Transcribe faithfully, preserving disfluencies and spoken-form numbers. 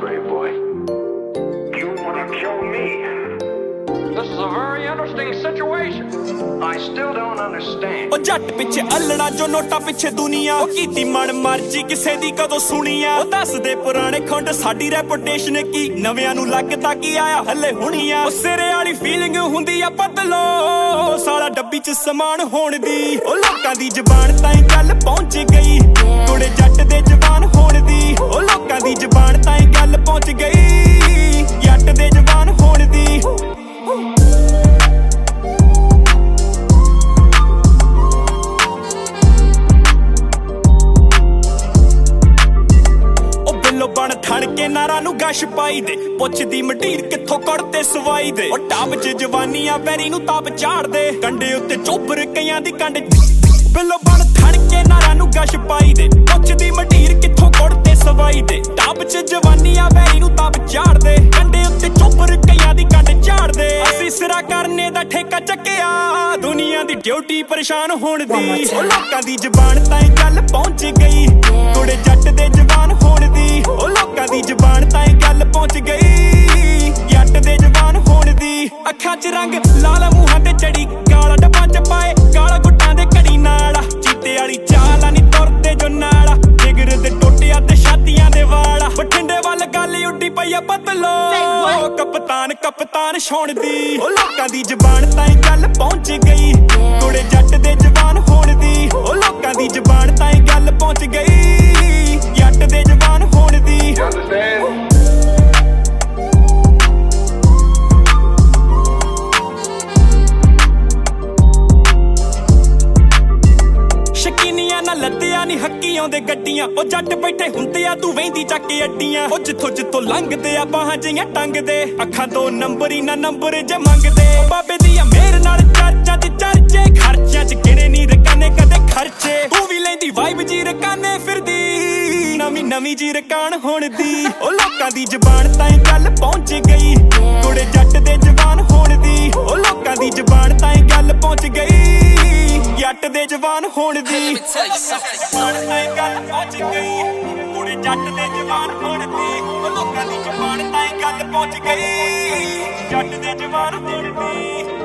brave boy. You wanna kill me? This is a very interesting situation. I still don't understand. ओ जट पिछे अल्लड़ा जो NOTA पिछे दुनिया ओ कीती मन मर्जी किसे दी कदों सुनिया ओ दस दे पुराने खुंड साडी रेपुटेशन की नवियां नू लगदा की आया हले हुणिया ओ सिरे वाली फीलिंग हुंदी आ बदलो साला डब्बी च समान होण दी ओ लोकां दी जुबान ताईं गल पहुंच गई कुड़े जट दे जवान होण दी ओ लोकां दी जुबान ताईं गल पहुंच गई जट दे जवान होण दी बन ठण के नारा नू गश पाई दे पुछदी मटीर किथों कड़ते सवाई दे ओ टाप च जवानियां वैरी नू ताप चाड़ दे कंडे उत्ते चोबर कईयां दी कंड बिल्लो बन ठण के नारा नू गश पाई दे पुछदी मटीर किथों कड़ते सवाई दे टाप च जवानियां वैरी नू ताप चाड़ दे कंडे उत्ते चोबर कईयां दी कंड चाड़ दे असी सिरा करने दा ठेका चक्किया दुनिया दी ड्यूटी परेशान होण दी ओ लोकां दी जुबान ताईं गल पहुंच गई कुड़े जट दे जवान होण दी ओ लोकां दी जुबान ताईं गल पहुंच गई जट दे जवान होण दी अखां च रंग लाल मूहां ते चढ़ी काला डब्बा च पाए काला गुट्टां दे घड़ी नाला चीते वाली चाल नी तुरदे जो नाला जिगर दे टोटिया ते छातियां दे वाला बठिंडे वल गल उड्डी पई आ बदलो कप्तान कप्तान छोण दी ओ लोकां दी जुबान ताईं गल पहुंच गई कुड़े जट दे जवान होण दी ओ लोकां दी जुबान ताईं गल पहुंच गई जट दे जवान होण दी You understand? शकीनियां ना लद्दियां नी हक्की आउंदे गड्डियां ओ जट बैठे हुंदे आ तू वेंदी चक के अड्डियां ओ जिथों जिथों लंघदे आ बाहां जियां टंगदे अखां दो नंबर ही ना नंबर जे मंगदे बाबे दी मेरे नाल चर्चा च चर्चे खर्चियां च गिने नी रकाने कदे खर्चे तू भी लैंदी वाइब जी रकाने फिरदी नवी नवी जी रकान होण दी ओ लोकां दी जुबान ताईं गल पहुंच गई कुड़े जट दे जवान होण दी ओ लोकां दी जुबान ताईं गल पहुंच गई जट दे जवान होण दी जुबान ताईं गल पहुंच गई कुड़े जट दे जवान होण दी ओ लोकां दी जुबान ताईं गल पहुंच गई जट दे जवान होण दी